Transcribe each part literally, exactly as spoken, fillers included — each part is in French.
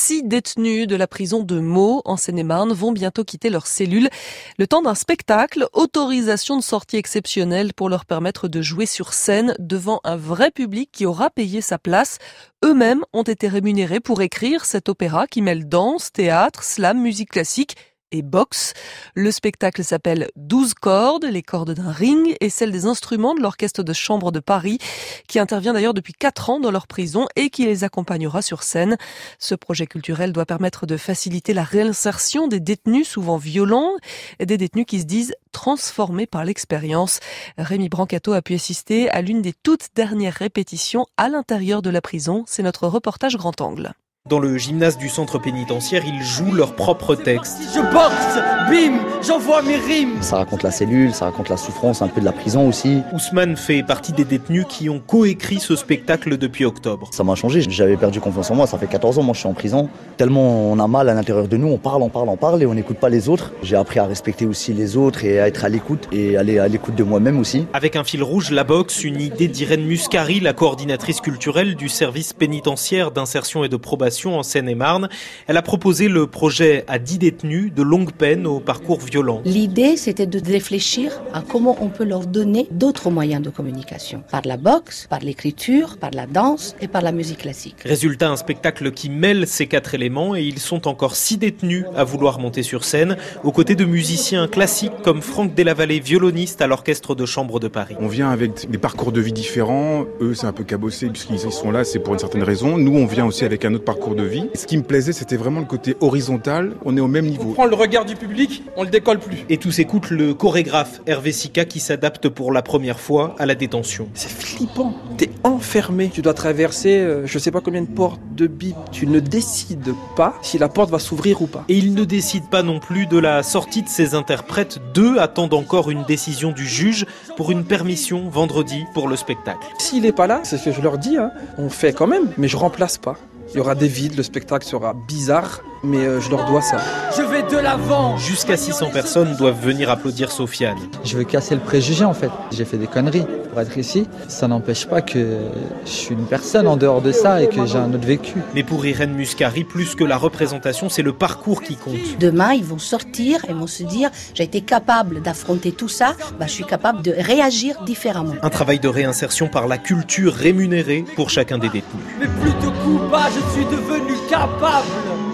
Six détenus de la prison de Meaux, en Seine-et-Marne, vont bientôt quitter leur cellule. Le temps d'un spectacle, autorisation de sortie exceptionnelle pour leur permettre de jouer sur scène devant un vrai public qui aura payé sa place. Eux-mêmes ont été rémunérés pour écrire cet opéra qui mêle danse, théâtre, slam, musique classique et boxe. Le spectacle s'appelle douze cordes, les cordes d'un ring et celles des instruments de l'orchestre de chambre de Paris, qui intervient d'ailleurs depuis quatre ans dans leur prison et qui les accompagnera sur scène. Ce projet culturel doit permettre de faciliter la réinsertion des détenus souvent violents et des détenus qui se disent transformés par l'expérience. Rémi Brancato a pu assister à l'une des toutes dernières répétitions à l'intérieur de la prison. C'est notre reportage Grand Angle. Dans le gymnase du centre pénitentiaire, ils jouent leurs propres textes. Je boxe, bim, j'envoie mes rimes. Ça raconte la cellule, ça raconte la souffrance un peu de la prison aussi. Ousmane fait partie des détenus qui ont coécrit ce spectacle depuis octobre. Ça m'a changé, j'avais perdu confiance en moi, ça fait quatorze ans, moi je suis en prison. Tellement on a mal à l'intérieur de nous, on parle, on parle, on parle et on n'écoute pas les autres. J'ai appris à respecter aussi les autres et à être à l'écoute et aller à l'écoute de moi-même aussi. Avec un fil rouge, la boxe, une idée d'Irène Muscari, la coordinatrice culturelle du service pénitentiaire d'insertion et de probation en Seine-et-Marne. Elle a proposé le projet à dix détenus de longue peine au parcours violent. L'idée, c'était de réfléchir à comment on peut leur donner d'autres moyens de communication. Par la boxe, par l'écriture, par la danse et par la musique classique. Résultat, un spectacle qui mêle ces quatre éléments et ils sont encore six détenus à vouloir monter sur scène, aux côtés de musiciens classiques comme Franck Delavallée, violoniste à l'orchestre de chambre de Paris. On vient avec des parcours de vie différents. Eux, c'est un peu cabossé puisqu'ils sont là, c'est pour une certaine raison. Nous, on vient aussi avec un autre parcours de vie. Ce qui me plaisait, c'était vraiment le côté horizontal. On est au même niveau. On prend le regard du public, on le décolle plus. Et tous écoutent le chorégraphe Hervé Sika qui s'adapte pour la première fois à la détention. C'est flippant. T'es enfermé. Tu dois traverser, euh, je sais pas combien de portes de bip. Tu ne décides pas si la porte va s'ouvrir ou pas. Et il ne décide pas non plus de la sortie de ses interprètes. Deux attendent encore une décision du juge pour une permission vendredi pour le spectacle. S'il est pas là, c'est ce que je leur dis, hein, on fait quand même, mais je remplace pas. Il y aura des vides, le spectacle sera bizarre, mais euh, je leur dois ça. Je vais de l'avant. Jusqu'à six cents personnes doivent venir applaudir Sofiane. Je veux casser le préjugé en fait. J'ai fait des conneries pour être ici. Ça n'empêche pas que je suis une personne en dehors de ça et que j'ai un autre vécu. Mais pour Irène Muscari, plus que la représentation, c'est le parcours qui compte. Demain, ils vont sortir et vont se dire « J'ai été capable d'affronter tout ça, bah, je suis capable de réagir différemment. » Un travail de réinsertion par la culture rémunérée pour chacun des détenus. Mais plus de coupa, je suis devenu capable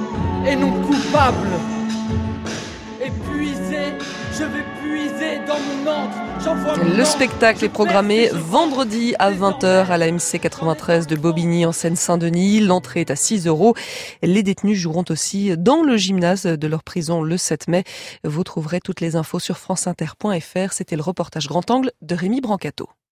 et non coupable. Épuisé, je vais puiser dans mon antre. Le spectacle est programmé vendredi à vingt heures à la M C quatre-vingt-treize de Bobigny en Seine-Saint-Denis. L'entrée est à six euros. Les détenus joueront aussi dans le gymnase de leur prison le sept mai. Vous trouverez toutes les infos sur franceinter point f r. C'était le reportage Grand Angle de Rémi Brancato.